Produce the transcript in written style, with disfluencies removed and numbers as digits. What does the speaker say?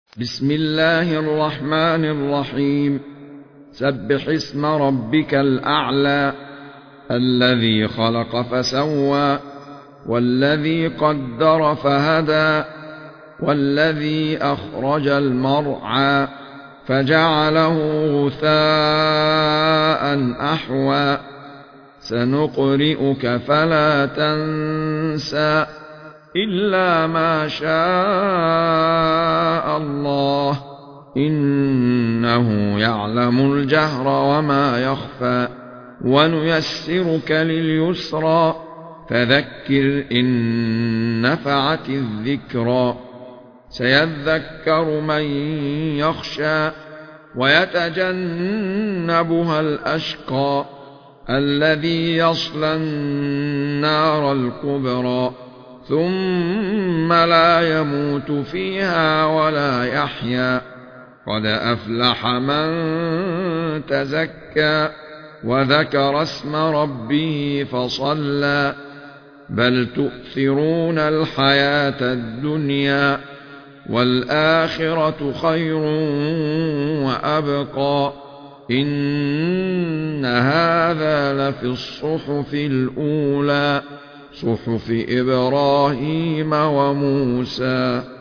بسم الله الرحمن الرحيم. سبح اسم ربك الأعلى الذي خلق فسوى والذي قدر فهدى والذي أخرج المرعى فجعله غثاء أحوى سنقرئك فلا تنسى إلا ما شاء الله إنه يعلم الجهر وما يخفى ونيسرك لليسرى فذكر إن نفعت الذكرى سيذكر من يخشى ويتجنبها الأشقى الذي يصلى النار الكبرى ثم لا يموت فيها ولا يحيا قد أفلح من تزكى وذكر اسم ربه فصلى بل تؤثرون الحياة الدنيا والآخرة خير وأبقى إن هذا لفي الصحف الأولى صحف إبراهيم وموسى.